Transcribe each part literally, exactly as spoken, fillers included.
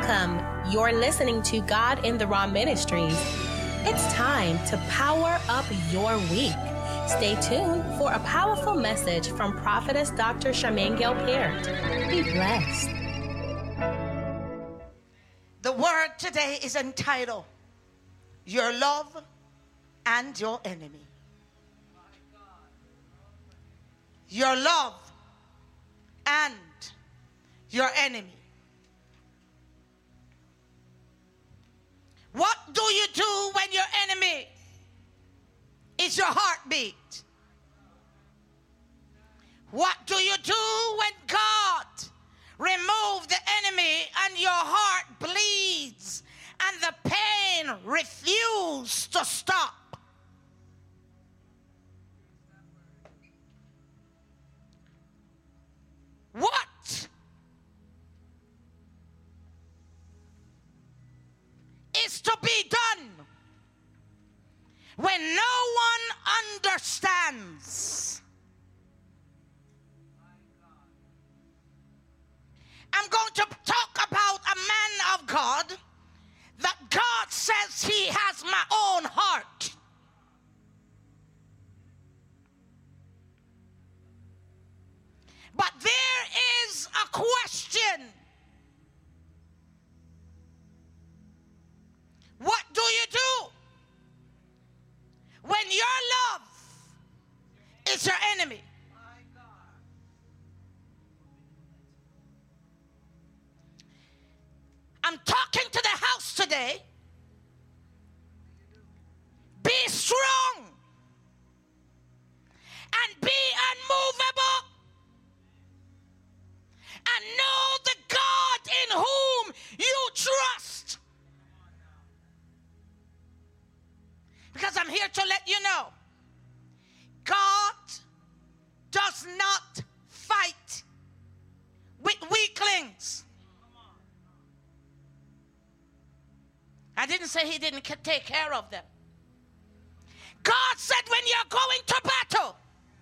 Welcome. You're listening to God in the Raw Ministries. It's time to power up your week. Stay tuned for a powerful message from Prophetess Doctor Charmaine Gail Peart. Be blessed. The word today is entitled, Your Love and Your Enemy. Your love and your enemy. What do you do when your enemy is your heartbeat? What do you do when God removes the enemy and your heart bleeds and the pain refuses to stop? What is to be done when no one understands? I'm going to talk about a man of God that God says he has my own heart. But there is a question. What do you do when your love is your enemy? I'm talking to the house today. Be strong and be unmovable. And know the God in whom you trust. Because I'm here to let you know, God does not fight with weaklings. I didn't say he didn't take care of them. God said when you're going to battle,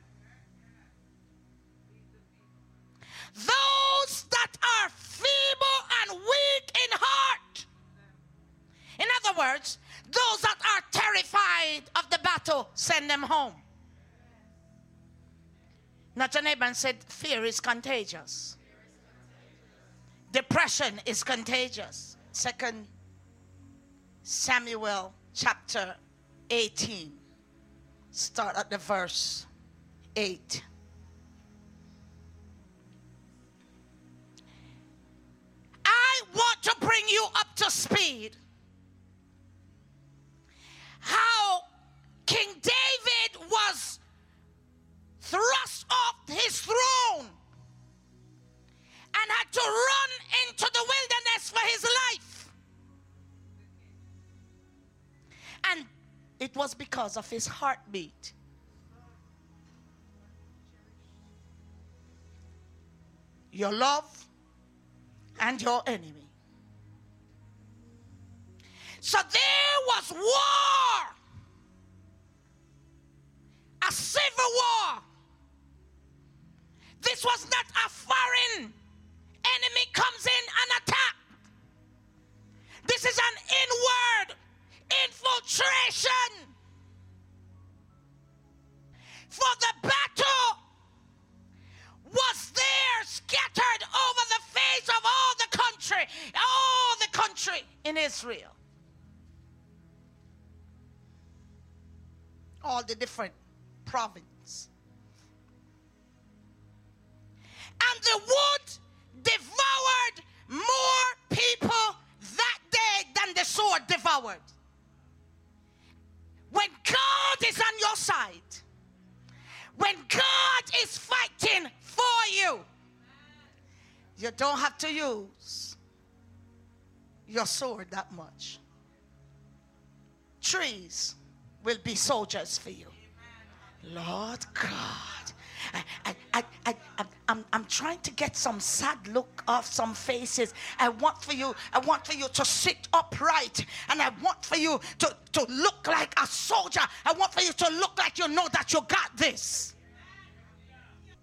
those that are feeble and weak in heart, in other words, those that are terrified of the battle, send them home. Not your neighbor and said, fear is contagious. Depression is contagious. Second Samuel chapter eighteen. Start at the verse eight. I want to bring you up to speed. How King David was thrust off his throne and had to run into the wilderness for his life. And it was because of his heartbeat. Your love and your enemy. So there was war, a civil war. This was not a foreign enemy comes in and attack. This is an inward infiltration. For the battle was there scattered over the face of all the country, all the country in Israel. All the different provinces. And the wood devoured more people that day than the sword devoured. When God is on your side, when God is fighting for you, you don't have to use your sword that much. Trees will be soldiers for you. Lord God, I, I, I, I, I, I'm, I'm trying to get some sad look off some faces. I want for you, I want for you to sit upright, and I want for you to, to look like a soldier. I want for you to look like you know that you got this.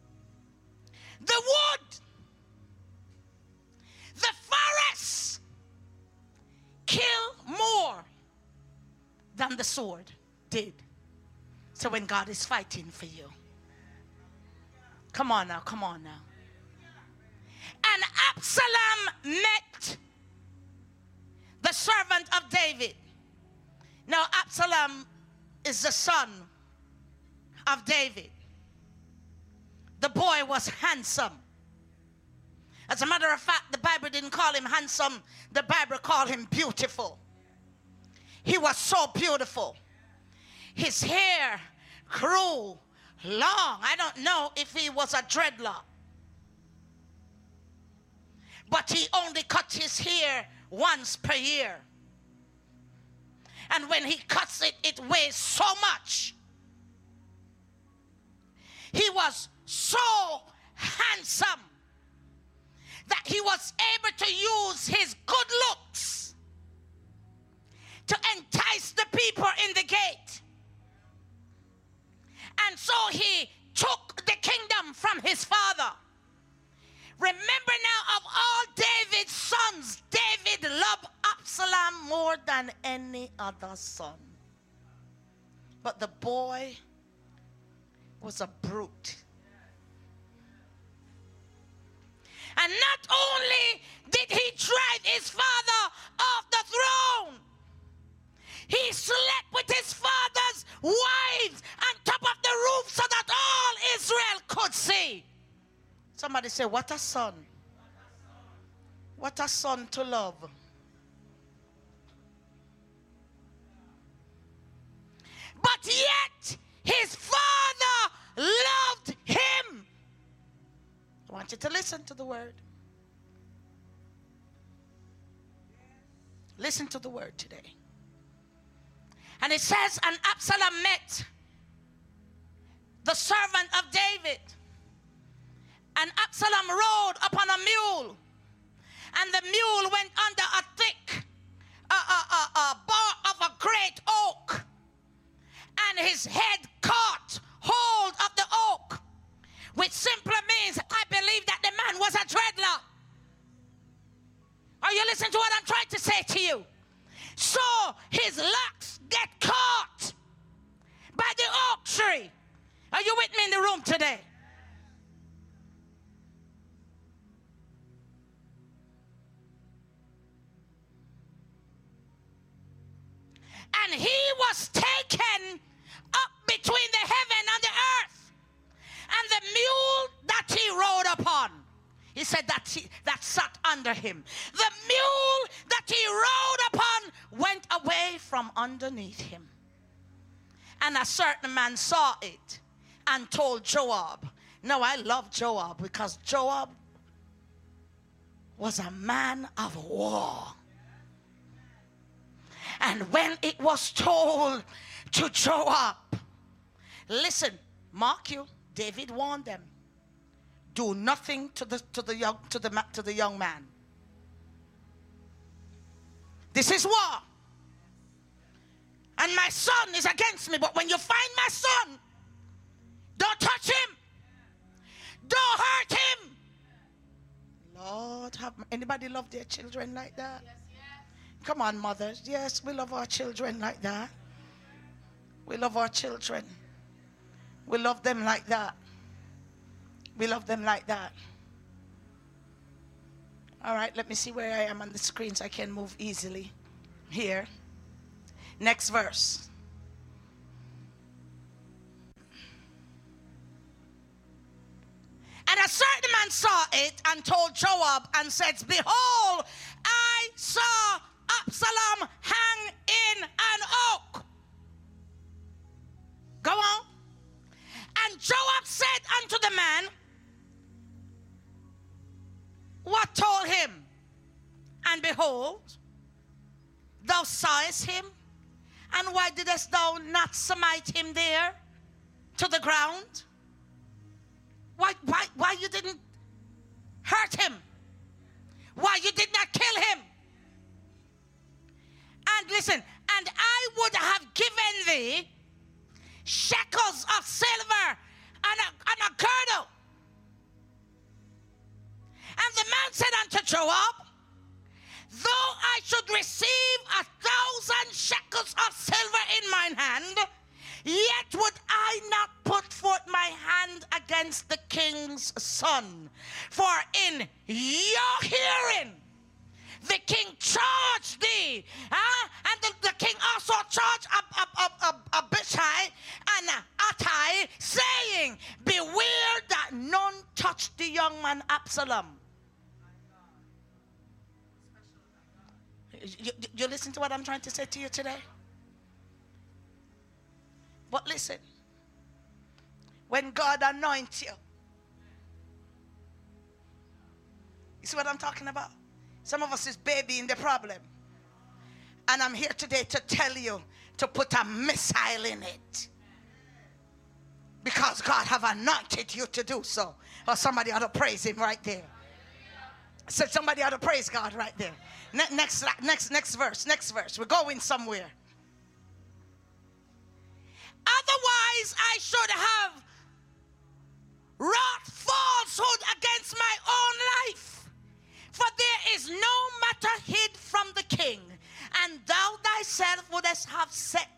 The wood, the forest than the sword did. So when God is fighting for you, come on now, come on now. And Absalom met the servant of David. Now Absalom is the son of David. The boy was handsome. As a matter of fact, the Bible didn't call him handsome. The Bible called him beautiful. He was so beautiful. His hair grew long. I don't know if he was a dreadlock. But he only cut his hair once per year. And when he cuts it, it weighs so much. He was so handsome that he was able to use his good looks to entice the people in the gate. And so he took the kingdom from his father. Remember now, of all David's sons, David loved Absalom more than any other son. But the boy was a brute. And not only did he drive his father off the throne, he slept with his father's wives on top of the roof so that all Israel could see. Somebody say, what a son. What a son to love. But yet, his father loved him. I want you to listen to the word. Listen to the word today. And it says, and Absalom met the servant of David. And Absalom rode upon a mule. And the mule went under a thick a, a, a, a bar of a great oak. And his head caught hold of the oak, which simply means, I believe that the man was a dreadlock. Are you listening to what I'm trying to say to you? So his locks get caught by the oak tree. Are you with me in the room today? And he was taken up between the heaven and the earth. And the mule that he rode upon, he said that he, that sat under him, the mule that he rode upon went away from underneath him. And a certain man saw it and told Joab. Now I love Joab because Joab was a man of war. And when it was told to Joab, listen, mark you, David warned them, do nothing to the to the young to the to the young man. This is war. And my son is against me, but when you find my son, don't touch him. Don't hurt him. Lord, have anybody love their children like that? Yes, yes. Come on, mothers. Yes, we love our children like that. We love our children. We love them like that. We love them like that. All right, let me see where I am on the screen so I can move easily. Here. Next verse. And a certain man saw it and told Joab and said, behold, I saw Absalom hang in an oak. Go on. And Joab said unto the man, what told him? And behold, thou sawest him, and why didst thou not smite him there to the ground? Why, why, why you didn't hurt him? Why you did not kill him? And listen, and I would have given thee shekels of silver and a, and a girdle. And the man said unto Joab, though I should receive a thousand shekels of silver in mine hand, yet would I not put forth my hand against the king's son. For in your hearing the king charged thee, huh? And the, the king also charged Ab, Ab, Ab, Ab, Abishai and Attai, saying, beware that none touch the young man Absalom. You, you listen to what I'm trying to say to you today? But listen, when God anoints you, you see what I'm talking about? Some of us is baby in the problem. And I'm here today to tell you to put a missile in it. Because God have anointed you to do so. Or somebody ought to praise him right there. So somebody ought to praise God right there. Ne- next, next, next verse, next verse. We're going somewhere. Otherwise, I should have wrought falsehood against my own life. For there is no matter hid from the king, and thou thyself wouldest have set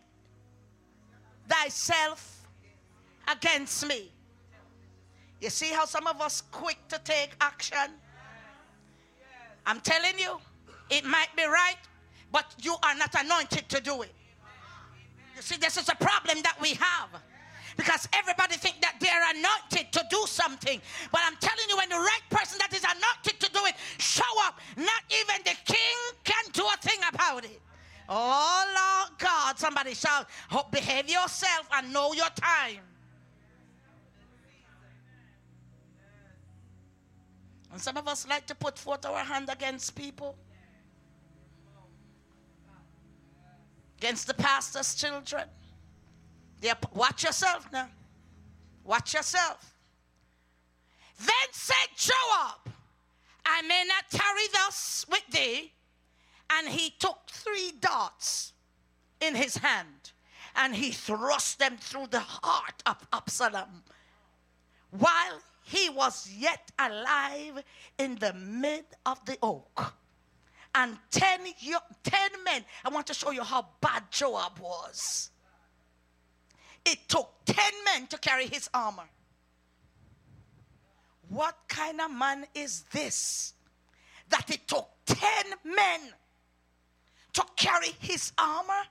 thyself against me. You see how some of us quick to take action? I'm telling you, it might be right, but you are not anointed to do it. You see, this is a problem that we have. Because everybody think that they're anointed to do something. But I'm telling you, when the right person that is anointed to do it show up, not even the king can do a thing about it. Oh, Lord God, somebody shout, oh, behave yourself and know your time. And some of us like to put forth our hand against people. Against the pastor's children. They're, watch yourself now. Watch yourself. Then said Joab, I may not tarry thus with thee. And he took three darts in his hand, and he thrust them through the heart of Absalom, while he was yet alive in the mid of the oak. And ten, ten men, I want to show you how bad Joab was. It took ten men to carry his armor. What kind of man is this? That it took ten men to carry his armor?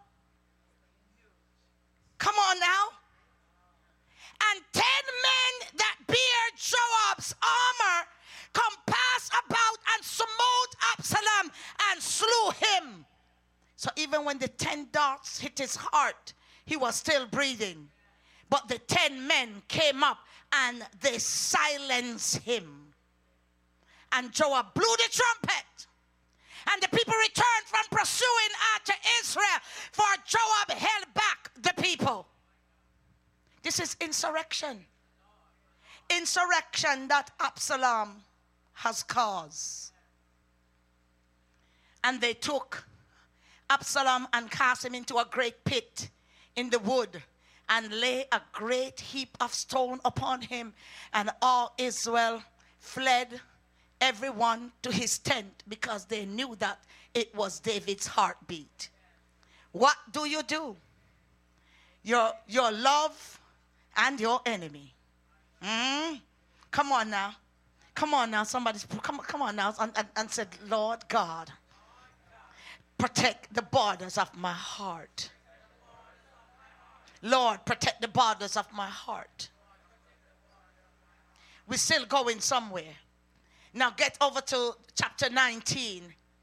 Come on now. And ten men that bear Joab's armor compassed about and smote Absalom and slew him. So even when the ten darts hit his heart, he was still breathing. But the ten men came up and they silenced him. And Joab blew the trumpet. And the people returned from pursuing after Israel, for Joab held back the people. This is insurrection. Insurrection that Absalom has caused. And they took Absalom and cast him into a great pit in the wood, and lay a great heap of stone upon him. And all Israel fled, everyone to his tent, because they knew that it was David's heartbeat. What do you do? Your, your love and your enemy. Mm? Come on now. Come on now. Somebody's come, come on now and, and, and said, Lord God, protect the borders of my heart. Lord, protect the borders of my heart. We're still going somewhere. Now get over to chapter nineteen.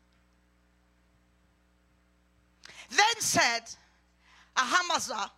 Then said Ahimazah.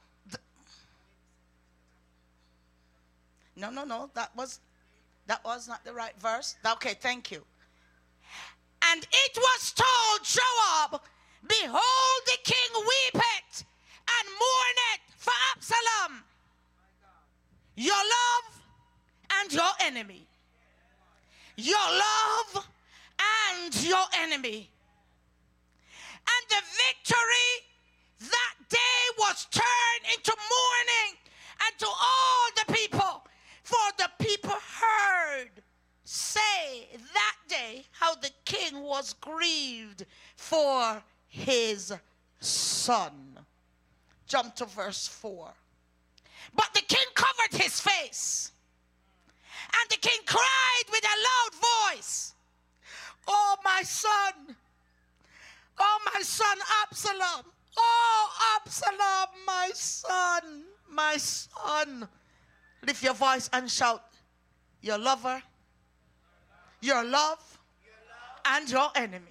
No, no, no. That was that was not the right verse. Okay, thank you. And it was told Joab, behold, the king weepeth and mourneth for Absalom, your love and your enemy. Your love and your enemy. And the victory that day was turned into mourning and to all the people, for the people heard say that day how the king was grieved for his son. Jump to verse four. But the king covered his face, and the king cried with a loud voice, "Oh, my son, oh, my son Absalom, oh, Absalom, my son, my son." Lift your voice and shout, your lover, your love, and your enemy.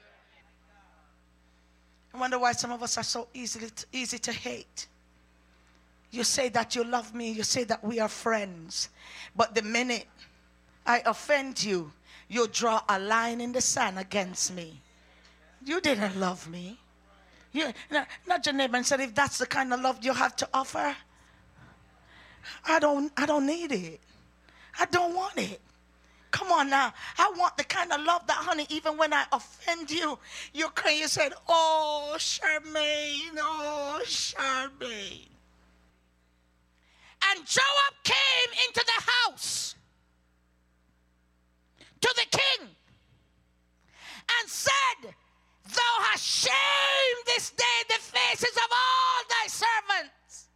I wonder why some of us are so easily to, easy to hate. You say that you love me, you say that we are friends, but the minute I offend you, you draw a line in the sand against me. You didn't love me. You, not your neighbor and said, if that's the kind of love you have to offer, I don't, I don't need it. I don't want it. Come on now. I want the kind of love that, honey, even when I offend you, you cry, you said, "Oh, Charmaine, oh, Charmaine." And Joab came into the house to the king and said, "Thou hast shamed this day the faces of all thy servants."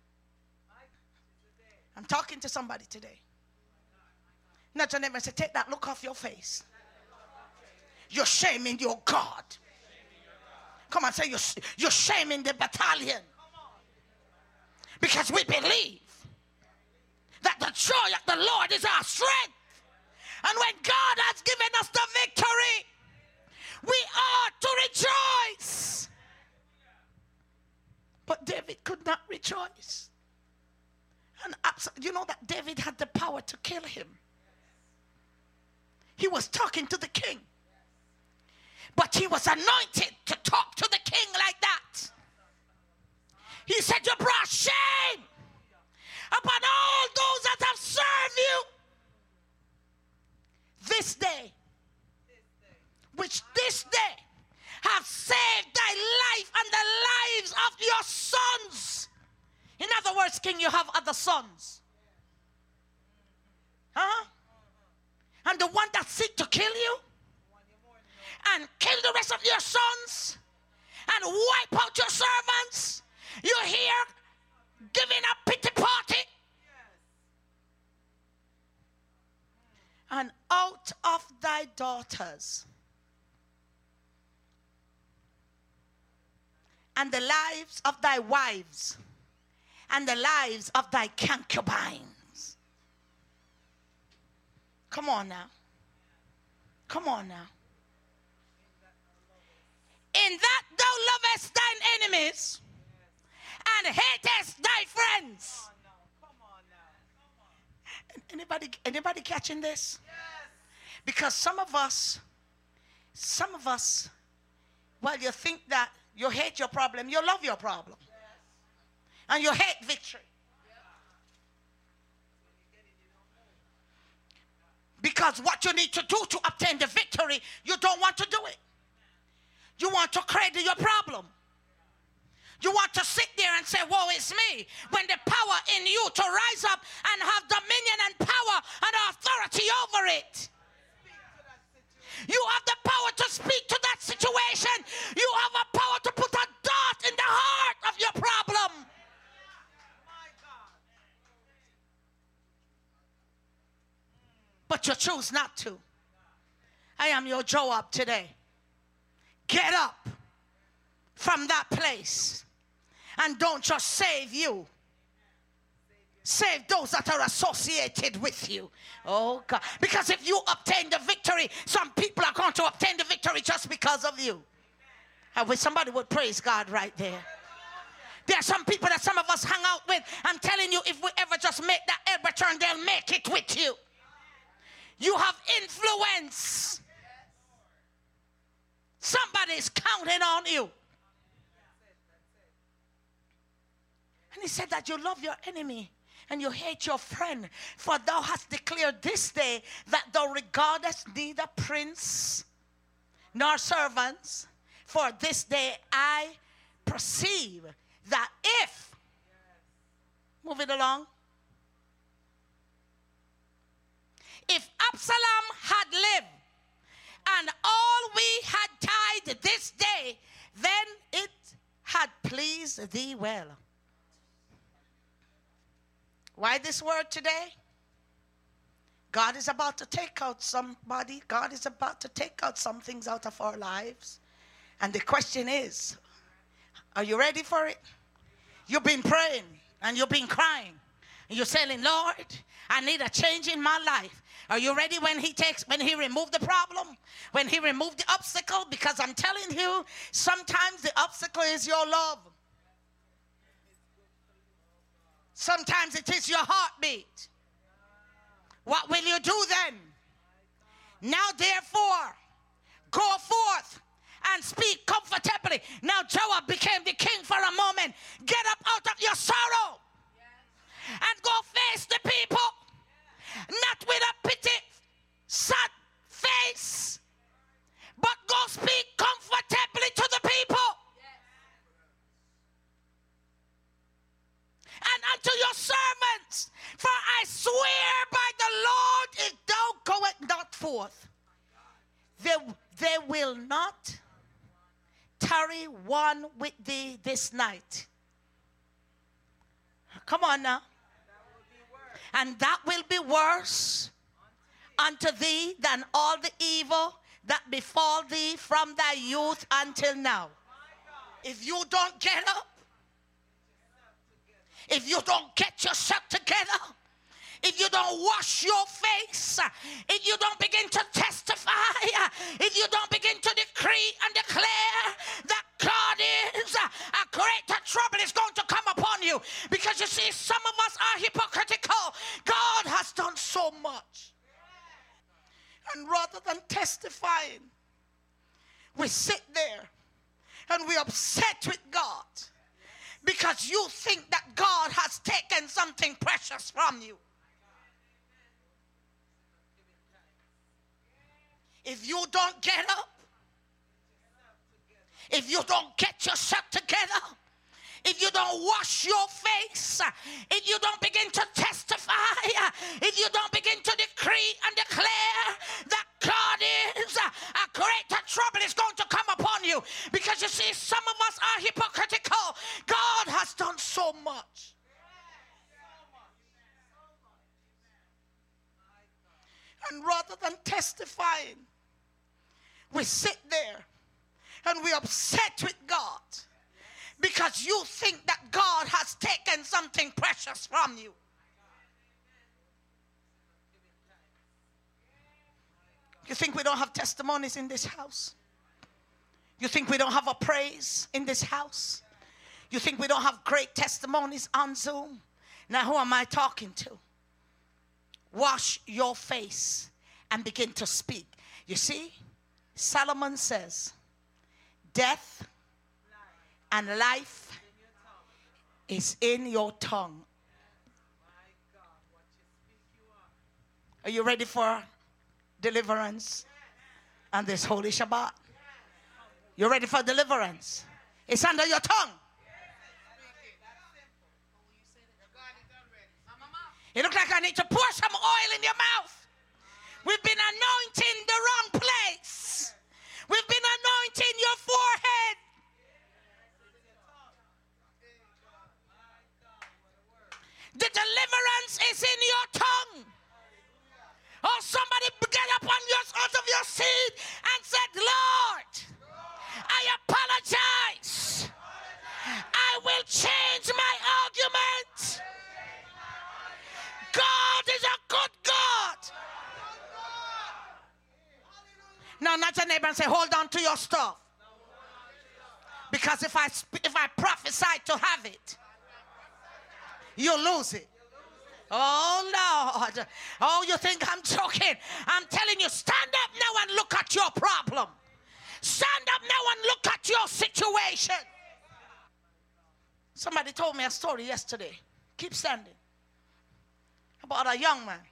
I'm talking to somebody today. Not your neighbor and say, take that look off your face. You're shaming your God. Come on, say you're, you're shaming the battalion. Because we believe that the joy of the Lord is our strength. And when God has given us the victory, we ought to rejoice. But David could not rejoice. And you know that David had the power to kill him. He was talking to the king. But he was anointed to talk to the king like that. He said, "You brought shame upon all those that have served you this day, which this day have saved thy life and the lives of your sons." In other words, king, you have other sons. Huh? And the one that seek to kill you and kill the rest of your sons and wipe out your servants, you're here giving a pity party. And out of thy daughters and the lives of thy wives and the lives of thy concubines. Come on now. Come on now. In that thou lovest thine enemies and hatest thy friends. Anybody, anybody catching this? Because some of us, some of us, well, you think that you hate your problem, you love your problem. And you hate victory. Because what you need to do to obtain the victory, you don't want to do it. You want to cradle your problem. You want to sit there and say, "Woe is me," when the power in you to rise up and have dominion and power and authority over it. You have the power to speak to that situation. You have a power to put a dart in the heart of your problem. But you choose not to. I am your Joab today. Get up from that place and don't just save you. Save those that are associated with you. Oh God. Because if you obtain the victory, some people are going to obtain the victory just because of you. I wish somebody would praise God right there. There are some people that some of us hang out with. I'm telling you, if we ever just make that elbow turn, they'll make it with you. You have influence. Somebody's counting on you. And he said that you love your enemy and you hate your friend. For thou hast declared this day that thou regardest neither prince nor servants. For this day I perceive that if, move it along, if Absalom had lived and all we had died this day, then it please thee well. Why this word today? God is about to take out somebody. God is about to take out some things out of our lives. And the question is, are you ready for it? You've been praying and you've been crying. And you're saying, Lord, I need a change in my life. Are you ready when he takes, when he removed the problem? When he removed the obstacle? Because I'm telling you, sometimes the obstacle is your love. Sometimes it is your heartbeat. What will you do then? Now therefore, go forth and speak comfortably. Now Joab became the king for a moment. Get up out of your sorrow and go face the people. Not with a pity, sad face, but go speak comfortably to the people. And unto your servants, for I swear by the Lord, if thou goest not forth, they, they will not tarry one with thee this night. Come on now. And that will be worse unto thee than all the evil that befall thee from thy youth until now. If you don't get up, if you don't get yourself together, if you don't wash your face, if you don't begin to testify, if you don't begin to decree and declare that God is, a greater trouble is going to come upon you. Because you see, some of us are hypocritical. God has done so much. And rather than testifying, we sit there and we're upset with God because you think that God has taken something precious from you. If you don't get up, if you don't get yourself together, if you don't wash your face, if you don't begin to testify, if you don't begin to decree and declare that God is, a greater trouble is going to come upon you. Because you see, some of us are hypocritical. God has done so much. And rather than testifying, we sit there and we're upset with God because you think that God has taken something precious from you. You think we don't have testimonies in this house? You think we don't have a praise in this house? You think we don't have great testimonies on Zoom? Now who am I talking to? Wash your face and begin to speak. You see, Solomon says, death and life is in your tongue. Are you ready for deliverance on this holy Shabbat? You ready for deliverance? It's under your tongue. It looks like I need to pour some oil in your mouth. We've been anointing the wrong place. We've been anointing your forehead. The deliverance is in your tongue. Oh, somebody get up on your, out of your seat and said, Lord, I apologize. I will change my argument. God is a good God. Now, not your neighbor and say, hold on to your stuff. Because if I if I prophesy to have it, you lose it. Oh, Lord. Oh, you think I'm joking? I'm telling you, stand up now and look at your problem. Stand up now and look at your situation. Somebody told me a story yesterday. Keep standing. About a young man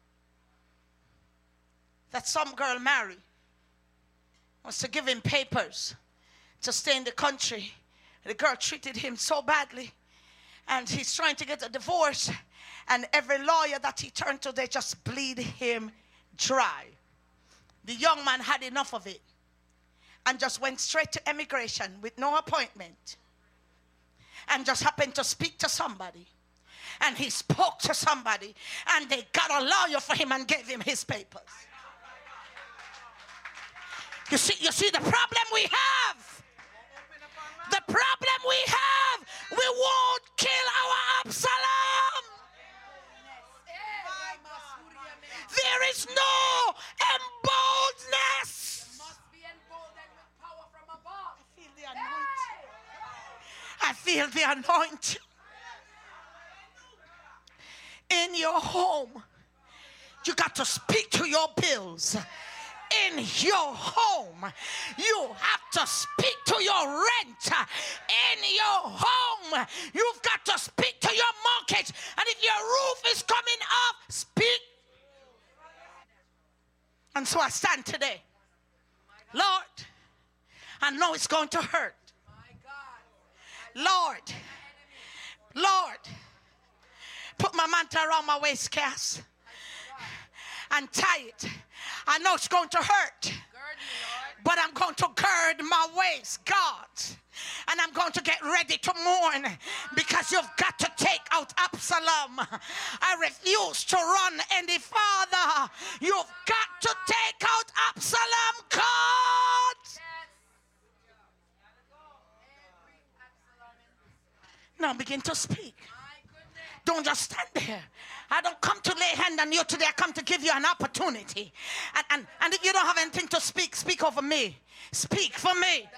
that some girl married. Wants to give him papers to stay in the country. The girl treated him so badly. And he's trying to get a divorce. And every lawyer that he turned to, they just bleed him dry. The young man had enough of it. And just went straight to immigration with no appointment. and just happened to speak to somebody. And he spoke to somebody, and they got a lawyer for him and gave him his papers. You see, you see the problem we have. The problem we have, we won't kill our Absalom. There is no emboldeness. I feel the anointing. In your home, you got to speak to your bills. In your home, you have to speak to your rent. In your home, you've got to speak to your mortgage. And if your roof is coming off, speak. And so I stand today. Lord, I know it's going to hurt. Lord, Lord, put my mantle around my waist, Cass, and tie it. I know it's going to hurt, but I'm going to gird my waist, God. And I'm going to get ready to mourn, because you've got to take out Absalom. I refuse to run any farther. You've got to take out Absalom, God. Now begin to speak. Don't just stand there. I don't come to lay hand on you today. I come to give you an opportunity. And, and, and if you don't have anything to speak, speak over me. Speak for me.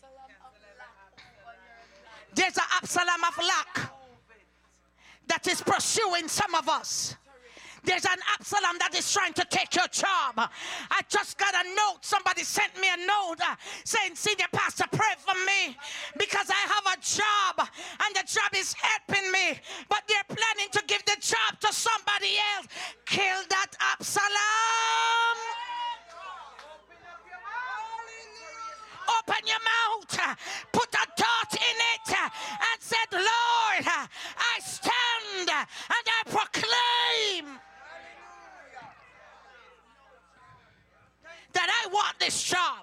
There's an Absalom of lack that is pursuing some of us. There's an Absalom that is trying to take your job. I just got a note. Somebody sent me a note uh, saying, Senior Pastor, pray for me because I have a job and the job is helping me, but they're planning to give the job to somebody else. Kill that Absalom. Open your mouth, put a dot in it, and said, Lord, I stand and I proclaim that I want this job.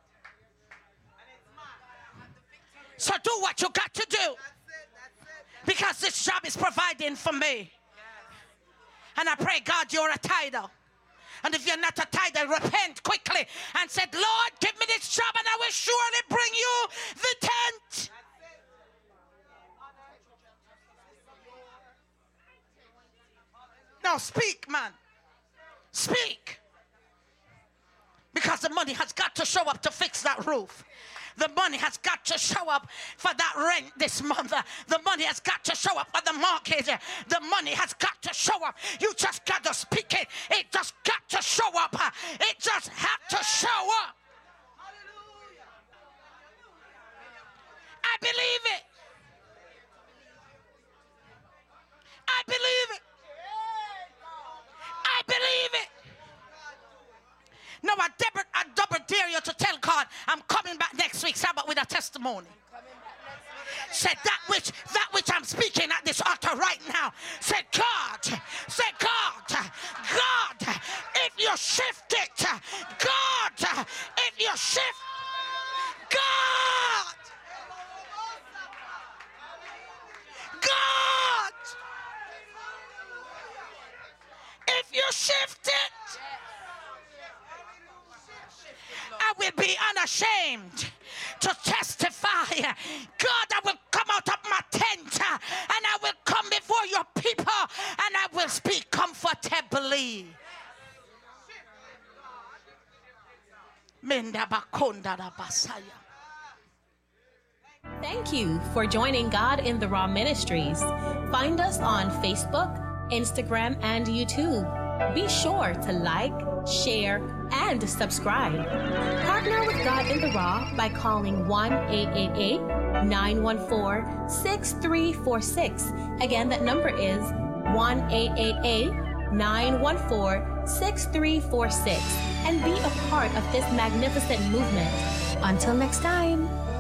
So do what you got to do, because this job is providing for me. And I pray, God, you're a tither. And if you're not a tither, repent quickly and said, Lord, give me this job and I will surely bring you the tent. Now speak, man. Speak. Because the money has got to show up to fix that roof. The money has got to show up for that rent this month. The money has got to show up for the mortgage. The money has got to show up. You just got to speak it. It just got to show up. It just had to show up. I believe it. I believe it. I believe it. No, I double, I double dare you to tell God, I'm coming back next week. How about with a testimony? Said that which that which I'm speaking at this altar right now. Said God, said God, God, if you shift it, God, if you shift, God, God, if you shift it, I will be unashamed to testify. God, I will come out of my tent and I will come before your people and I will speak comfortably. Thank you for joining God in the Raw Ministries. Find us on Facebook, Instagram, and YouTube. Be sure to like, share, and subscribe. Partner with God in the Raw by calling one eight eight eight, nine one four, six three four six. Again, that number is one eight eight eight, nine one four, six three four six. And be a part of this magnificent movement. Until next time.